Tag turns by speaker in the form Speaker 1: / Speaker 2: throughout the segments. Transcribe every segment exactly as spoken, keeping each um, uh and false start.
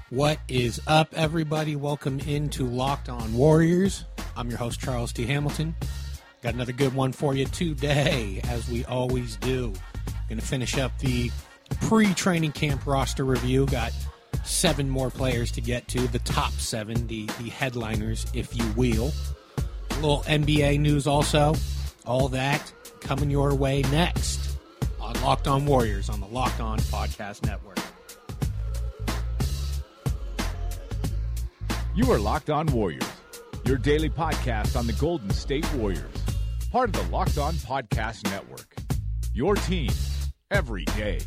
Speaker 1: What is up, everybody? Welcome into Locked On Warriors. I'm your host, Charles T. Hamilton. Got another good one for you today, as we always do. Going to finish up the pre-training camp roster review. Got seven more players to get to, the top seven, the, the headliners, if you will. A little N B A news also. All that coming your way next on Locked On Warriors on the Locked On Podcast Network.
Speaker 2: You are Locked On Warriors, your daily podcast on the Golden State Warriors, part of the Locked On Podcast Network, your team every day.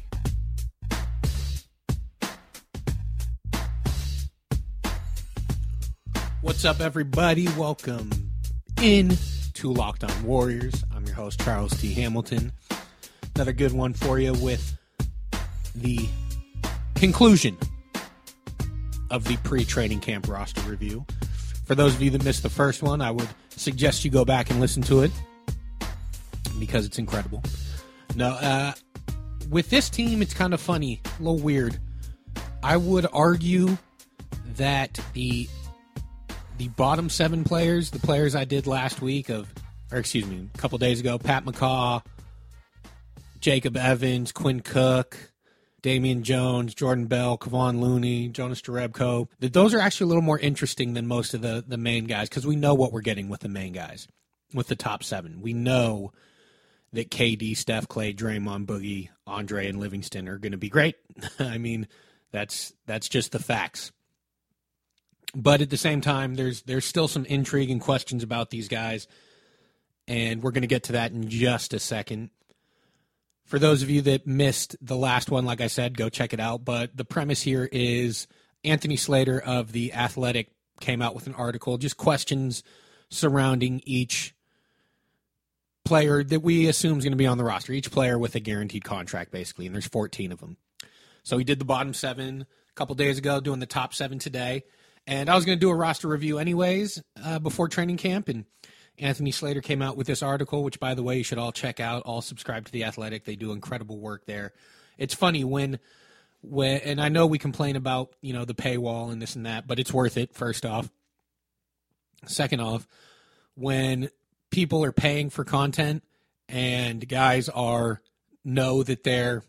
Speaker 1: What's up, everybody? Welcome in to Locked On Warriors. I'm your host, Charles T. Hamilton. Another good one for you with the conclusion of the pre-training camp roster review. For those of you that missed the first one, I would suggest you go back and listen to it because it's incredible. No, uh, with this team, it's kind of funny, a little weird. I would argue that the the bottom seven players, the players I did last week of, or excuse me, a couple days ago, Pat McCaw, Jacob Evans, Quinn Cook, Damian Jones, Jordan Bell, Kevon Looney, Jonas Jerebko. Those are actually a little more interesting than most of the, the main guys because we know what we're getting with the main guys, with the top seven. We know that K D, Steph, Clay, Draymond, Boogie, Andre, and Livingston are going to be great. I mean, that's that's just the facts. But at the same time, there's there's still some intrigue and questions about these guys, and we're going to get to that in just a second. For those of you that missed the last one, like I said, go check it out. But the premise here is Anthony Slater of The Athletic came out with an article, just questions surrounding each player that we assume is going to be on the roster, each player with a guaranteed contract, basically, and there's fourteen of them. So he did the bottom seven a couple days ago, doing the top seven today. And I was going to do a roster review anyways uh, before training camp, and Anthony Slater came out with this article, which, by the way, you should all check out. All subscribe to The Athletic. They do incredible work there. It's funny when, when, and I know we complain about, you know, the paywall and this and that, but it's worth it, first off. Second off, when people are paying for content and guys are, know that they're,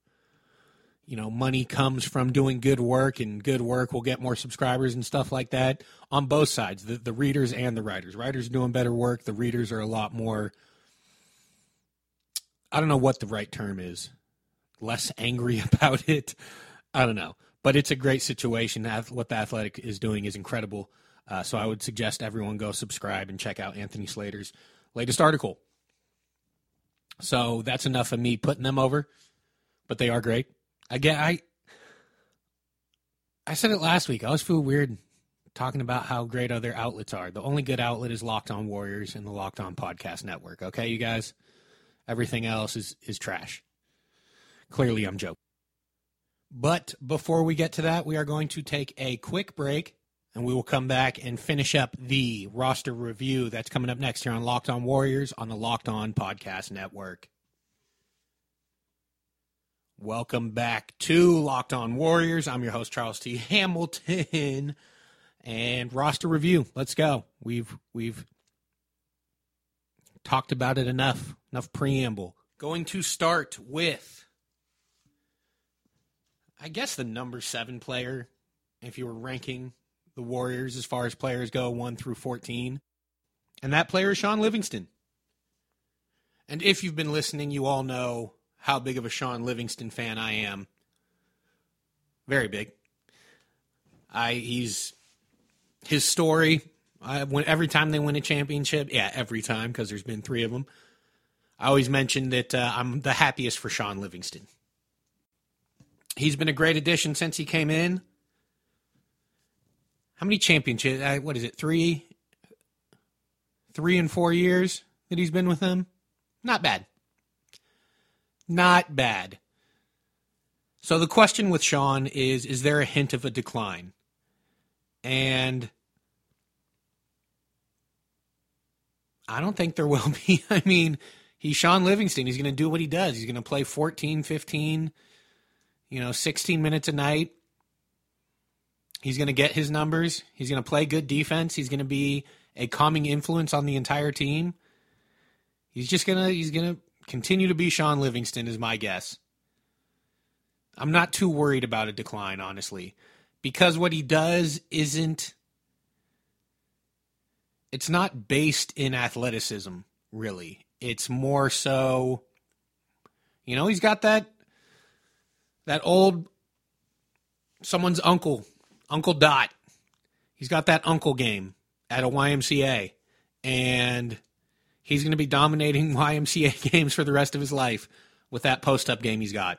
Speaker 1: you know, money comes from doing good work, and good work will get more subscribers and stuff like that on both sides, the, the readers and the writers. Writers are doing better work. The readers are a lot more, I don't know what the right term is, less angry about it. I don't know. But it's a great situation. What The Athletic is doing is incredible. Uh, so I would suggest everyone go subscribe and check out Anthony Slater's latest article. So that's enough of me putting them over, but they are great. Again, I I said it last week. I always feel weird talking about how great other outlets are. The only good outlet is Locked On Warriors and the Locked On Podcast Network. Okay, you guys? Everything else is, is trash. Clearly, I'm joking. But before we get to that, we are going to take a quick break, and we will come back and finish up the roster review that's coming up next here on Locked On Warriors on the Locked On Podcast Network. Welcome back to Locked On Warriors. I'm your host, Charles T. Hamilton, and roster review. Let's go. We've we've talked about it enough. Enough preamble. Going to start with, I guess, the number seven player, if you were ranking the Warriors as far as players go, one through fourteen, and that player is Shaun Livingston. And if you've been listening, you all know how big of a Shaun Livingston fan I am. Very big. I he's his story. I, when, every time they win a championship, yeah, every time, because there's been three of them, I always mention that uh, I'm the happiest for Shaun Livingston. He's been a great addition since he came in. How many championships? Uh, what is it? Three, three and four years that he's been with them. Not bad. Not bad. So the question with Shaun is, is there a hint of a decline? And I don't think there will be. I mean, he's Shaun Livingston. He's going to do what he does. He's going to play fourteen, fifteen, you know, sixteen minutes a night. He's going to get his numbers. He's going to play good defense. He's going to be a calming influence on the entire team. He's just going to he's going to continue to be Shaun Livingston is my guess. I'm not too worried about a decline, honestly, because what he does isn't it's not based in athleticism, really. It's more so, you know, he's got that that old someone's uncle, Uncle Dot. He's got that uncle game at a Y M C A, and he's going to be dominating Y M C A games for the rest of his life with that post-up game he's got.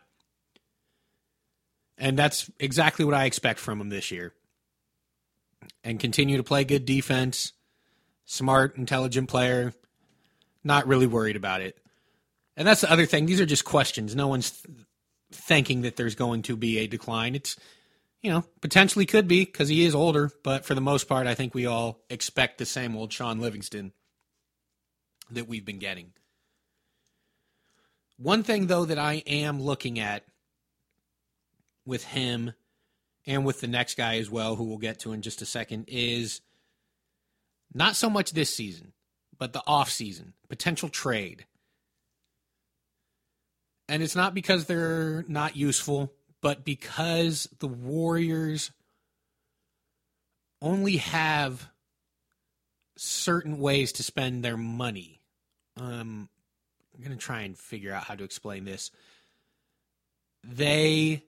Speaker 1: And that's exactly what I expect from him this year. And continue to play good defense, smart, intelligent player, not really worried about it. And that's the other thing. These are just questions. No one's th- thinking that there's going to be a decline. It's, you know, potentially could be because he is older, but for the most part, I think we all expect the same old Shaun Livingston that we've been getting. One thing, though, that I am looking at with him and with the next guy as well, who we'll get to in just a second, is not so much this season, but the offseason, potential trade. And it's not because they're not useful, but because the Warriors only have certain ways to spend their money. Um, I'm going to try and figure out how to explain this. They...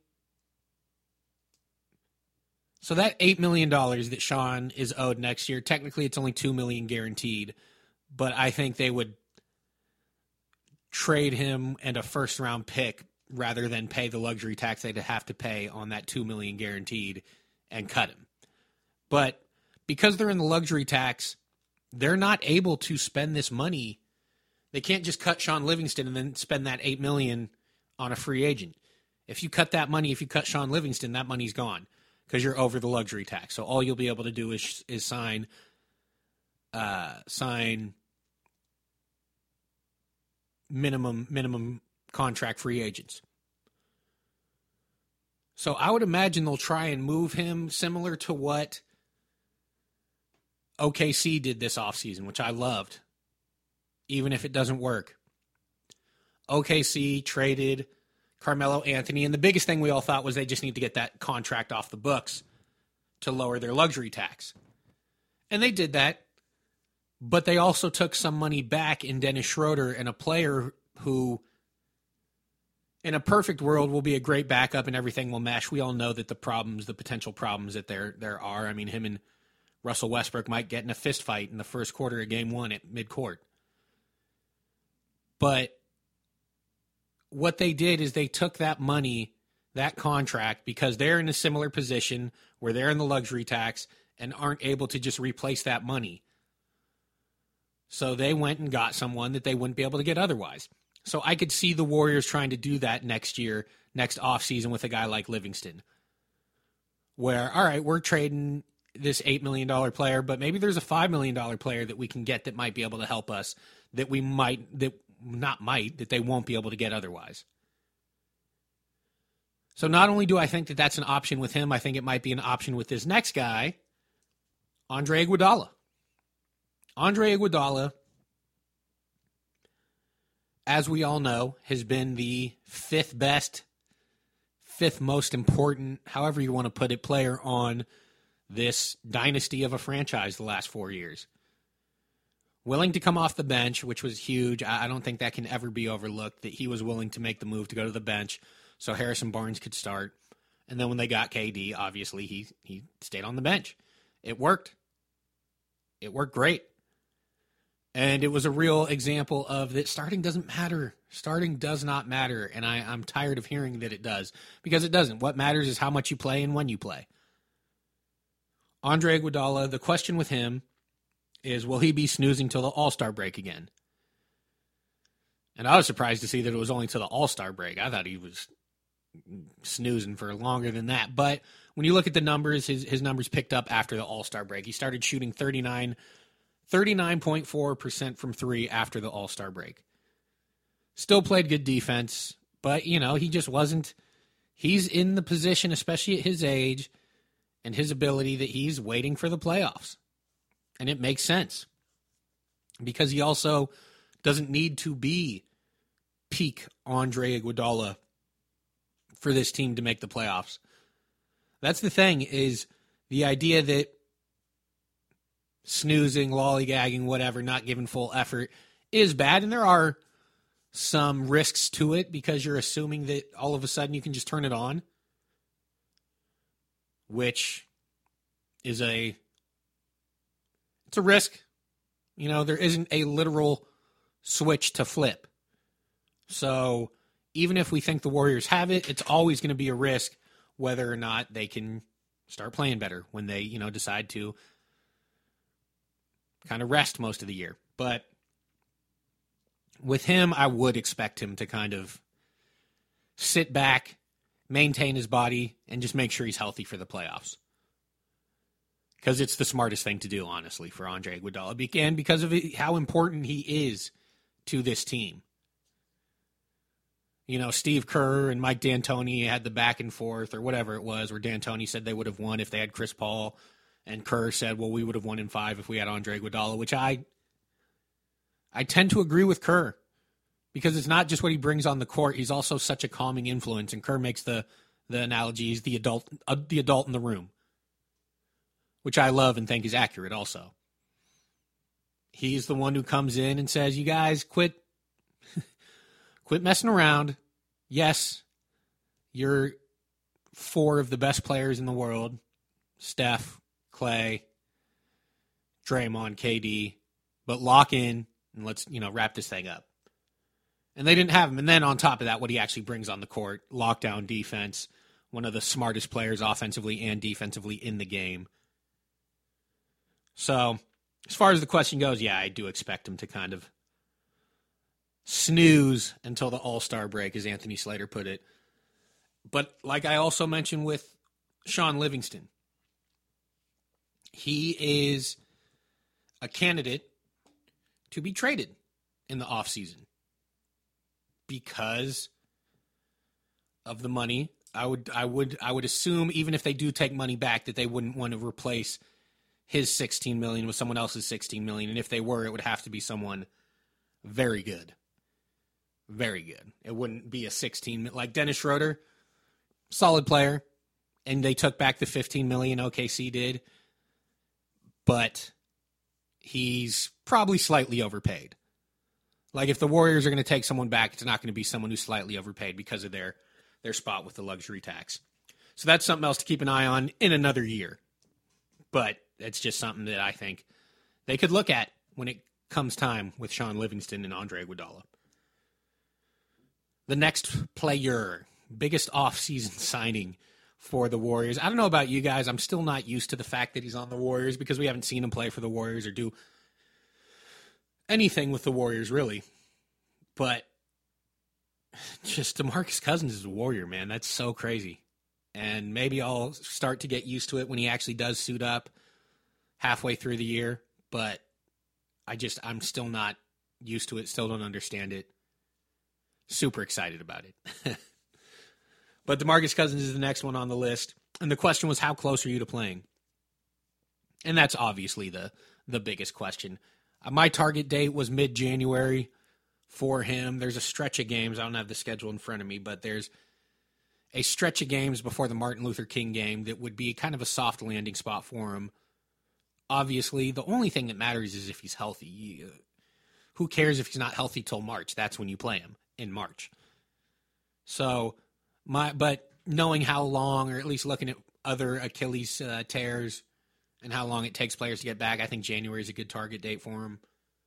Speaker 1: So that eight million dollars that Shaun is owed next year, technically it's only two million dollars guaranteed, but I think they would trade him and a first-round pick rather than pay the luxury tax they'd have to pay on that two million dollars guaranteed and cut him. But because they're in the luxury tax, they're not able to spend this money. They can't just cut Shaun Livingston and then spend that eight million dollars on a free agent. If you cut that money, if you cut Shaun Livingston, that money's gone because you're over the luxury tax. So all you'll be able to do is is sign uh, sign minimum minimum contract free agents. So I would imagine they'll try and move him similar to what O K C did this offseason, which I loved, even if it doesn't work. O K C traded Carmelo Anthony, and the biggest thing we all thought was they just need to get that contract off the books to lower their luxury tax. And they did that, but they also took some money back in Dennis Schroeder and a player who, in a perfect world, will be a great backup and everything will mesh. We all know that the problems, the potential problems that there there are. I mean, him and Russell Westbrook might get in a fist fight in the first quarter of game one at midcourt. But what they did is they took that money, that contract, because they're in a similar position where they're in the luxury tax and aren't able to just replace that money. So they went and got someone that they wouldn't be able to get otherwise. So I could see the Warriors trying to do that next year, next offseason with a guy like Livingston. Where, all right, we're trading this eight million dollars player, but maybe there's a five million dollars player that we can get that might be able to help us, that we might, that not might, that they won't be able to get otherwise. So not only do I think that that's an option with him, I think it might be an option with this next guy, Andre Iguodala. Andre Iguodala, as we all know, has been the fifth best, fifth most important, however you want to put it, player on this dynasty of a franchise the last four years. Willing to come off the bench, which was huge. I don't think that can ever be overlooked, that he was willing to make the move to go to the bench so Harrison Barnes could start. And then when they got K D, obviously he he stayed on the bench. It worked. It worked great. And it was a real example of that starting doesn't matter. Starting does not matter. And I, I'm tired of hearing that it does, because it doesn't. What matters is how much you play and when you play. Andre Iguodala, the question with him is, will he be snoozing till the All-Star break again? And I was surprised to see that it was only till the All-Star break. I thought he was snoozing for longer than that. But when you look at the numbers, his, his numbers picked up after the All-Star break. He started shooting thirty-nine, thirty-nine point four percent from three after the All-Star break. Still played good defense, but, you know, he just wasn't – he's in the position, especially at his age, and his ability that he's waiting for the playoffs. And it makes sense because he also doesn't need to be peak Andre Iguodala for this team to make the playoffs. That's the thing, is the idea that snoozing, lollygagging, whatever, not giving full effort is bad. And there are some risks to it because you're assuming that all of a sudden you can just turn it on, which is a, it's a risk. You know, there isn't a literal switch to flip. So even if we think the Warriors have it, it's always going to be a risk whether or not they can start playing better when they, you know, decide to kind of rest most of the year. But with him, I would expect him to kind of sit back, maintain his body, and just make sure he's healthy for the playoffs. Because it's the smartest thing to do, honestly, for Andre Iguodala. And because of it, how important he is to this team. You know, Steve Kerr and Mike D'Antoni had the back and forth, or whatever it was, where D'Antoni said they would have won if they had Chris Paul, and Kerr said, well, we would have won in five if we had Andre Iguodala, which I I tend to agree with Kerr, because it's not just what he brings on the court. He's also such a calming influence, and Kerr makes the, the analogy, he's the adult, uh, the adult in the room, which I love and think is accurate also. He's the one who comes in and says, you guys, quit Quit messing around. Yes, you're four of the best players in the world. Steph, Clay, Draymond, K D. But lock in and let's, you know, wrap this thing up. And they didn't have him. And then on top of that, what he actually brings on the court, lockdown defense, one of the smartest players offensively and defensively in the game. So as far as the question goes, yeah, I do expect him to kind of snooze until the All-Star break, as Anthony Slater put it. But like I also mentioned with Sean Livingston, he is a candidate to be traded in the offseason because of the money. I would I would I would assume even if they do take money back that they wouldn't want to replace his sixteen million dollars with someone else's sixteen million dollars, and if they were, it would have to be someone very good. Very good. It wouldn't be a sixteen like Dennis Schroeder, solid player, and they took back the fifteen million dollars O K C did, but he's probably slightly overpaid. Like if the Warriors are going to take someone back, it's not going to be someone who's slightly overpaid because of their their spot with the luxury tax. So that's something else to keep an eye on in another year. But it's just something that I think they could look at when it comes time with Sean Livingston and Andre Iguodala. The next player, biggest offseason signing for the Warriors. I don't know about you guys. I'm still not used to the fact that he's on the Warriors because we haven't seen him play for the Warriors or do anything with the Warriors, really. But just DeMarcus Cousins is a Warrior, man. That's so crazy. And maybe I'll start to get used to it when he actually does suit up halfway through the year. But I just, I'm still not used to it. Still don't understand it. Super excited about it. But DeMarcus Cousins is the next one on the list. And the question was, how close are you to playing? And that's obviously the, the biggest question. Uh, my target date was mid-January for him. There's a stretch of games. I don't have the schedule in front of me, but there's a stretch of games before the Martin Luther King game that would be kind of a soft landing spot for him. Obviously, the only thing that matters is if he's healthy. Who cares if he's not healthy till March? That's when you play him. In March. So, my but knowing how long, or at least looking at other Achilles uh, tears and how long it takes players to get back, I think January is a good target date for him.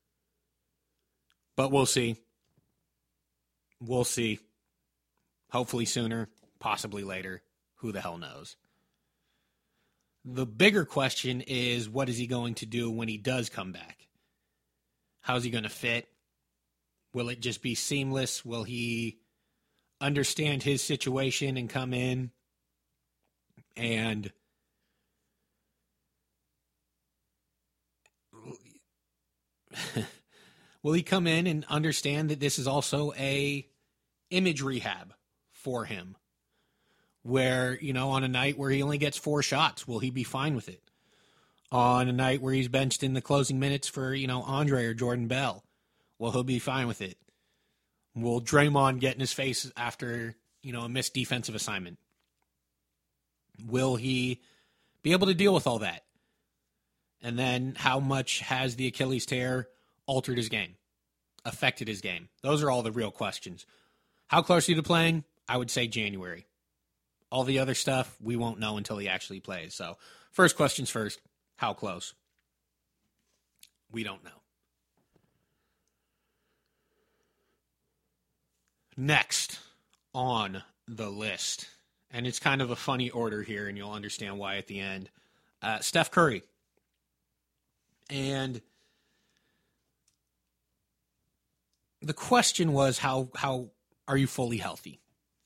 Speaker 1: But we'll see. We'll see. Hopefully sooner, possibly later. Who the hell knows? The bigger question is, what is he going to do when he does come back? How's he going to fit? Will it just be seamless? Will he understand his situation and come in and will he come in and understand that this is also a image rehab for him? where, you know, on a night where he only gets four shots, will he be fine with it? On a night where he's benched in the closing minutes for, you know, Andre or Jordan Bell, will he be fine with it? Will Draymond get in his face after, you know, a missed defensive assignment? Will he be able to deal with all that? And then how much has the Achilles tear altered his game, affected his game? Those are all the real questions. How close are you to playing? I would say January. All the other stuff, we won't know until he actually plays. So first questions first, how close? We don't know. Next on the list, and it's kind of a funny order here, and you'll understand why at the end, uh, Steph Curry. And the question was, how how are you fully healthy?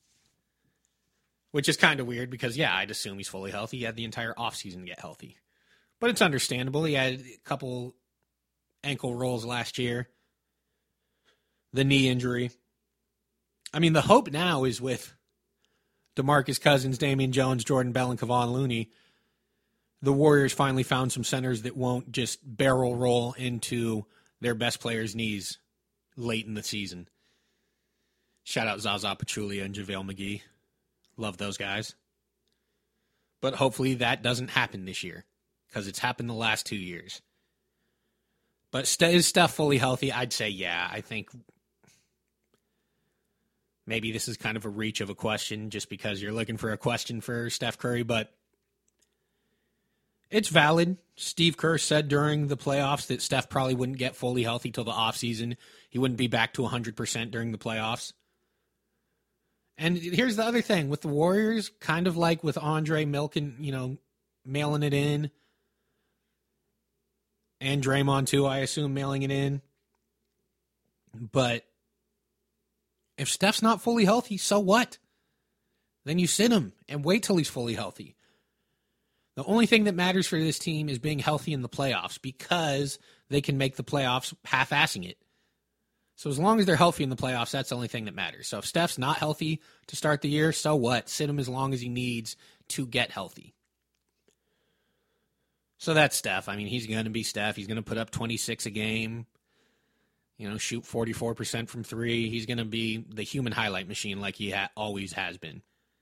Speaker 1: Which is kind of weird because, yeah, I'd assume he's fully healthy. He had the entire offseason to get healthy. But it's understandable. He had a couple ankle rolls last year. The knee injury. I mean, the hope now is with DeMarcus Cousins, Damian Jones, Jordan Bell, and Kevon Looney. The Warriors finally found some centers that won't just barrel roll into their best players' knees late in the season. Shout out Zaza Pachulia and JaVale McGee. Love those guys. But hopefully that doesn't happen this year because it's happened the last two years. But is Steph fully healthy? I'd say yeah. I think maybe this is kind of a reach of a question just because you're looking for a question for Steph Curry, but it's valid. Steve Kerr said during the playoffs that Steph probably wouldn't get fully healthy till the offseason. He wouldn't be back to one hundred percent during the playoffs. And here's the other thing. With the Warriors, kind of like with Andre milking, you know, mailing it in, and Draymond too, I assume, mailing it in. But if Steph's not fully healthy, so what? Then you sit him and wait till he's fully healthy. The only thing that matters for this team is being healthy in the playoffs because they can make the playoffs half-assing it. So as long as they're healthy in the playoffs, that's the only thing that matters. So if Steph's not healthy to start the year, so what? Sit him as long as he needs to get healthy. So that's Steph. I mean, he's going to be Steph. He's going to put up twenty-six a game, you know, shoot forty-four percent from three. He's going to be the human highlight machine like he ha- always has been.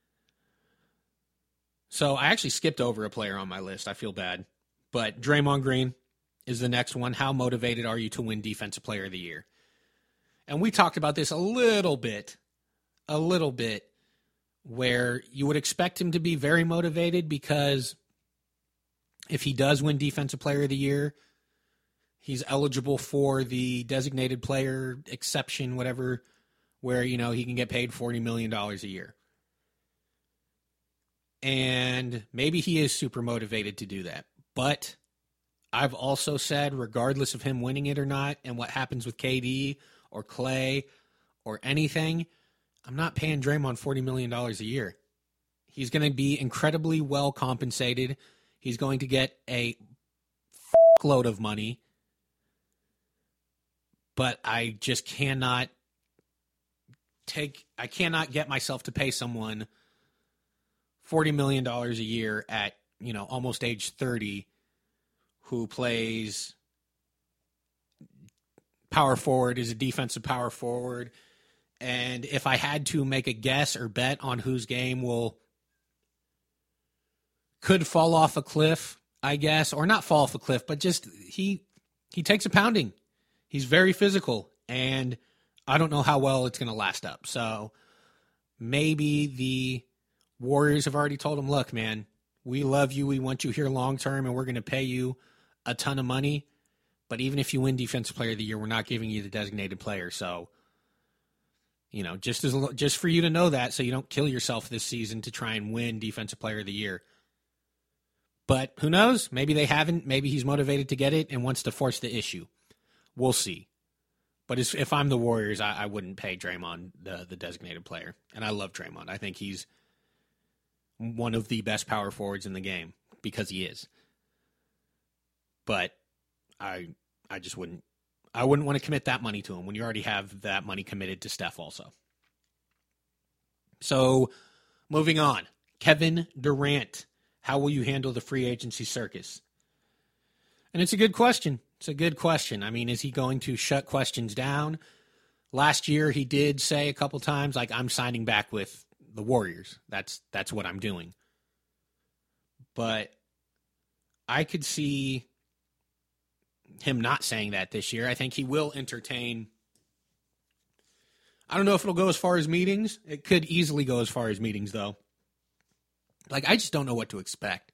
Speaker 1: So I actually skipped over a player on my list. I feel bad. But Draymond Green is the next one. How motivated are you to win Defensive Player of the Year? And we talked about this a little bit, a little bit, where you would expect him to be very motivated because if he does win Defensive Player of the Year, he's eligible for the designated player exception, whatever, where, you know, he can get paid forty million dollars a year. And maybe he is super motivated to do that. But I've also said, regardless of him winning it or not, and what happens with K D or Clay or anything, I'm not paying Draymond forty million dollars a year. He's going to be incredibly well compensated. He's going to get a load of money. But I just cannot take, I cannot get myself to pay someone forty million dollars a year at, you know, almost age thirty who plays power forward, is a defensive power forward. And if I had to make a guess or bet on whose game will could fall off a cliff, I guess, or not fall off a cliff, but just he he takes a pounding. He's very physical, and I don't know how well it's going to last up. So maybe the Warriors have already told him, look, man, we love you. We want you here long term, and we're going to pay you a ton of money. But even if you win Defensive Player of the Year, we're not giving you the designated player. So, you know, just as just for you to know that, so you don't kill yourself this season to try and win Defensive Player of the Year. But who knows? Maybe they haven't. Maybe he's motivated to get it and wants to force the issue. We'll see. But if I'm the Warriors, I, I wouldn't pay Draymond the, the designated player. And I love Draymond. I think he's one of the best power forwards in the game because he is. But I I just wouldn't I wouldn't want to commit that money to him when you already have that money committed to Steph also. So moving on. Kevin Durant, how will you handle the free agency circus? And it's a good question. It's a good question. I mean, is he going to shut questions down? Last year, he did say a couple times, like, I'm signing back with the Warriors. That's that's what I'm doing. But I could see him not saying that this year. I think he will entertain. I don't know if it'll go as far as meetings. It could easily go as far as meetings, though. Like, I just don't know what to expect.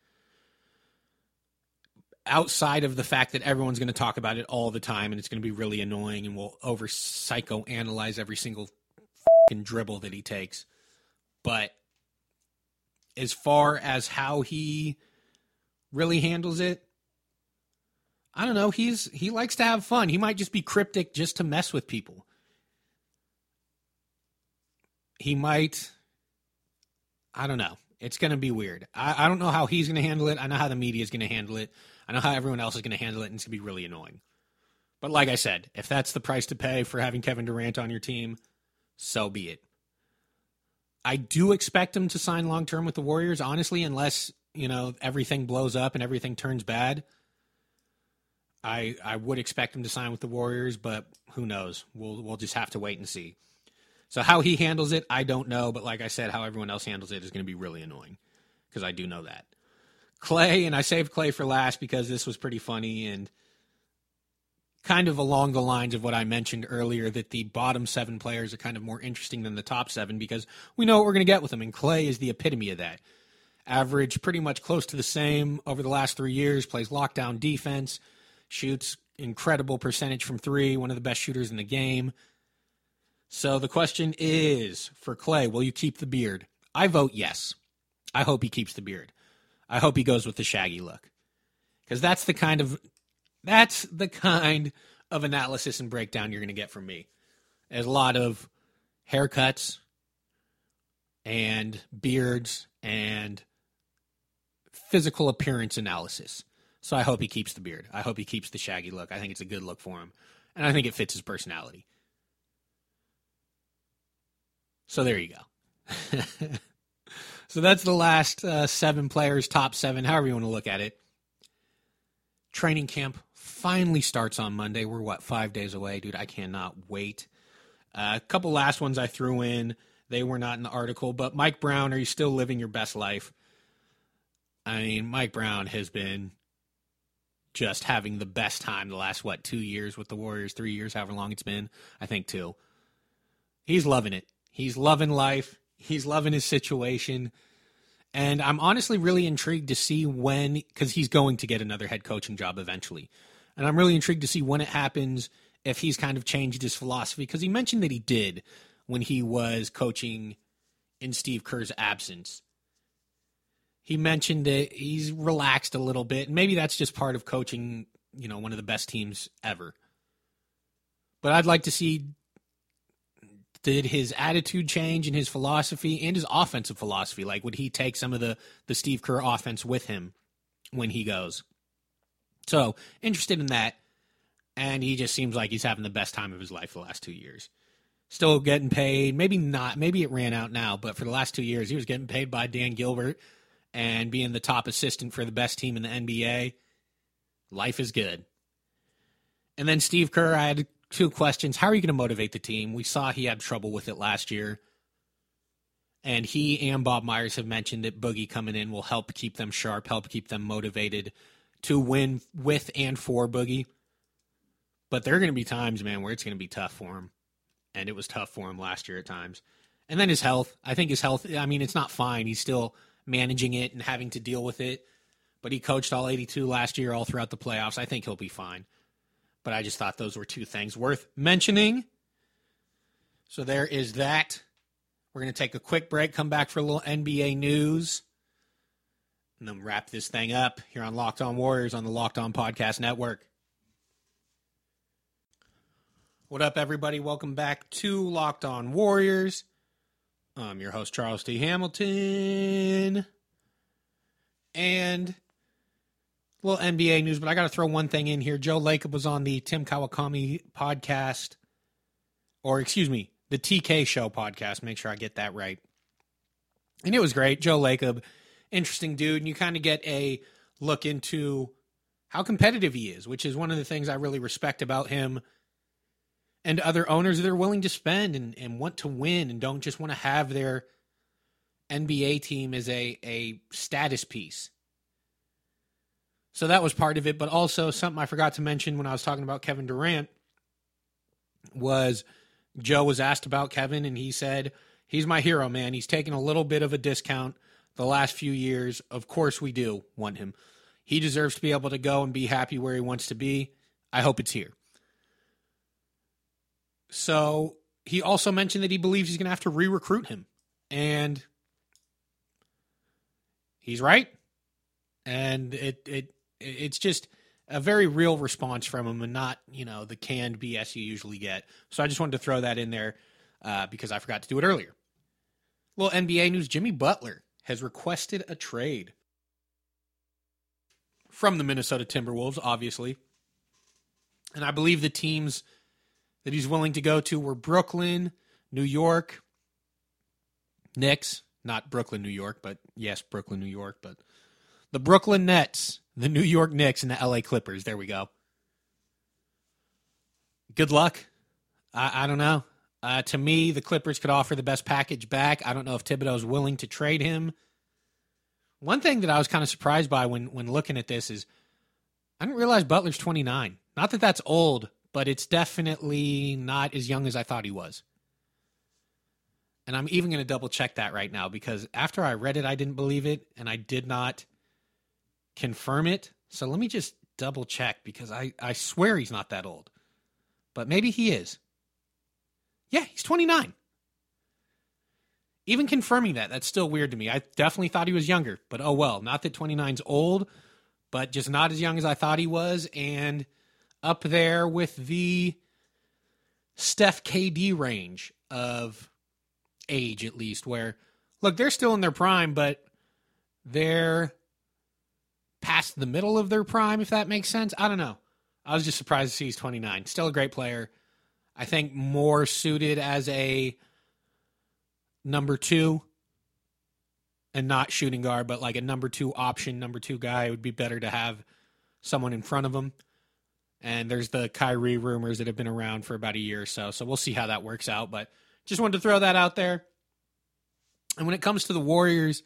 Speaker 1: Outside of the fact that everyone's going to talk about it all the time and it's going to be really annoying and we'll over psychoanalyze every single fucking dribble that he takes. But as far as how he really handles it, I don't know. He's he likes to have fun. He might just be cryptic just to mess with people. He might, I don't know. It's going to be weird. I, I don't know how he's going to handle it. I know how the media is going to handle it. I know how everyone else is going to handle it, and it's going to be really annoying. But like I said, if that's the price to pay for having Kevin Durant on your team, so be it. I do expect him to sign long-term with the Warriors, honestly, unless, you know, everything blows up and everything turns bad. I I would expect him to sign with the Warriors, but who knows? We'll we'll just have to wait and see. So how he handles it, I don't know. But like I said, how everyone else handles it is going to be really annoying because I do know that. Clay, and I saved Clay for last because this was pretty funny and kind of along the lines of what I mentioned earlier, that the bottom seven players are kind of more interesting than the top seven because we know what we're going to get with them, and Clay is the epitome of that. Average pretty much close to the same over the last three years, plays lockdown defense, shoots incredible percentage from three, one of the best shooters in the game. So the question is, for Clay, will you keep the beard? I vote yes. I hope he keeps the beard. I hope he goes with the shaggy look. Because that's the kind of that's the kind of analysis and breakdown you're going to get from me. There's a lot of haircuts and beards and physical appearance analysis. So I hope he keeps the beard. I hope he keeps the shaggy look. I think it's a good look for him. And I think it fits his personality. So there you go. So that's the last uh, seven players, top seven, however you want to look at it. Training camp finally starts on Monday. We're, what, five days away? Dude, I cannot wait. Uh, a couple last ones I threw in. They were not in the article. But Mike Brown, are you still living your best life? I mean, Mike Brown has been just having the best time the last, what, two years with the Warriors, three years, however long it's been. I think two. He's loving it. He's loving life. He's loving his situation. And I'm honestly really intrigued to see when, because he's going to get another head coaching job eventually. And I'm really intrigued to see when it happens, if he's kind of changed his philosophy, because he mentioned that he did when he was coaching in Steve Kerr's absence. He mentioned that he's relaxed a little bit, and maybe that's just part of coaching, you know, one of the best teams ever. But I'd like to see, did his attitude change and his philosophy and his offensive philosophy? Like, would he take some of the, the Steve Kerr offense with him when he goes? So, interested in that. And he just seems like he's having the best time of his life the last two years. Still getting paid. Maybe not. Maybe it ran out now. But for the last two years, he was getting paid by Dan Gilbert and being the top assistant for the best team in the N B A. Life is good. And then Steve Kerr, I had two questions. How are you going to motivate the team? We saw he had trouble with it last year. And he and Bob Myers have mentioned that Boogie coming in will help keep them sharp, help keep them motivated to win with and for Boogie. But there are going to be times, man, where it's going to be tough for him. And it was tough for him last year at times. And then his health. I think his health, I mean, it's not fine. He's still managing it and having to deal with it. But he coached all eighty-two last year, all throughout the playoffs. I think he'll be fine. But I just thought those were two things worth mentioning. So there is that. We're going to take a quick break, come back for a little N B A news, and then wrap this thing up here on Locked On Warriors on the Locked On Podcast Network. What up, everybody? Welcome back to Locked On Warriors. I'm your host, Charles T. Hamilton. And a little N B A news, but I got to throw one thing in here. Joe Lacob was on the Tim Kawakami podcast, or excuse me, the T K Show podcast. Make sure I get that right. And it was great. Joe Lacob, interesting dude, and you kind of get a look into how competitive he is, which is one of the things I really respect about him and other owners that are willing to spend and, and want to win and don't just want to have their N B A team as a, a status piece. So that was part of it, but also something I forgot to mention when I was talking about Kevin Durant was Joe was asked about Kevin, and he said, he's my hero, man. He's taken a little bit of a discount the last few years. Of course we do want him. He deserves to be able to go and be happy where he wants to be. I hope it's here. So he also mentioned that he believes he's going to have to re-recruit him. And he's right. And it it it's just a very real response from him and not, you know, the canned B S you usually get. So I just wanted to throw that in there uh, because I forgot to do it earlier. A little N B A news. Jimmy Butler has requested a trade from the Minnesota Timberwolves, obviously. And I believe the teams that he's willing to go to were Brooklyn, New York, Knicks, not Brooklyn, New York, but yes, Brooklyn, New York, but the Brooklyn Nets, the New York Knicks, and the L A Clippers. There we go. Good luck. I, I don't know. Uh, to me, the Clippers could offer the best package back. I don't know if Thibodeau's willing to trade him. One thing that I was kind of surprised by when, when looking at this is I didn't realize Butler's twenty-nine. Not that that's old, but it's definitely not as young as I thought he was. And I'm even going to double check that right now because after I read it, I didn't believe it, and I did not confirm it. So let me just double check because I, I swear he's not that old. But maybe he is. Yeah, he's twenty-nine. Even confirming that, that's still weird to me. I definitely thought he was younger, but oh well. Not that twenty-nine's old, but just not as young as I thought he was, and up there with the Steph K D range of age, at least, where, look, they're still in their prime, but they're past the middle of their prime, if that makes sense. I don't know. I was just surprised to see he's twenty-nine. Still a great player. I think more suited as a number two and not shooting guard, but like a number two option, number two guy. It would be better to have someone in front of him. And there's the Kyrie rumors that have been around for about a year or so. So we'll see how that works out. But just wanted to throw that out there. And when it comes to the Warriors,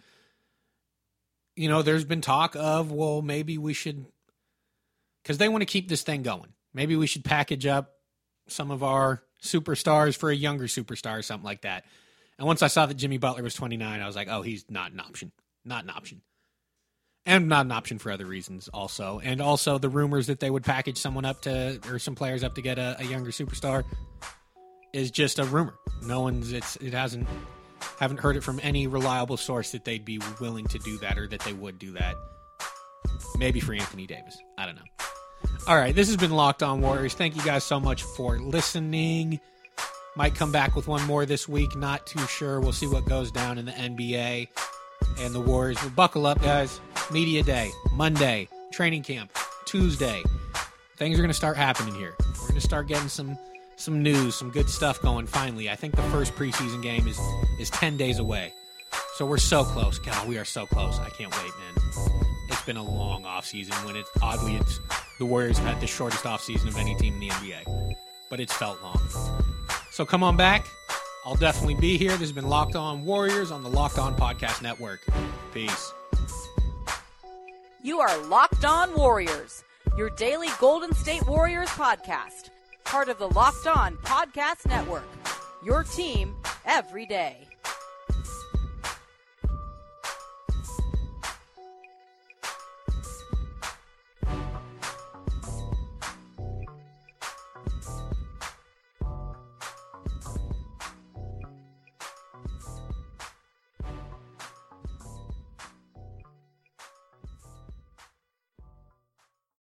Speaker 1: you know, there's been talk of, well, maybe we should, because they want to keep this thing going. Maybe we should package up some of our superstars for a younger superstar or something like that. And once I saw that Jimmy Butler was twenty-nine, I was like, oh, he's not an option. Not an option. And not an option for other reasons also. And also the rumors that they would package someone up to, or some players up to get a, a younger superstar is just a rumor. No one's, it's, it hasn't, haven't heard it from any reliable source that they'd be willing to do that or that they would do that. Maybe for Anthony Davis. I don't know. All right, this has been Locked On Warriors. Thank you guys so much for listening. Might come back with one more this week. Not too sure. We'll see what goes down in the N B A and the Warriors. But buckle up, guys. Media day, Monday, training camp, Tuesday. Things are going to start happening here. We're going to start getting some some news, some good stuff going finally. I think the first preseason game is, is ten days away. So we're so close. God, we are so close. I can't wait, man. It's been a long offseason when it's oddly it's the Warriors have had the shortest offseason of any team in the N B A. But it's felt long. So come on back. I'll definitely be here. This has been Locked On Warriors on the Locked On Podcast Network. Peace.
Speaker 3: You are Locked On Warriors, your daily Golden State Warriors podcast. Part of the Locked On Podcast Network, your team every day.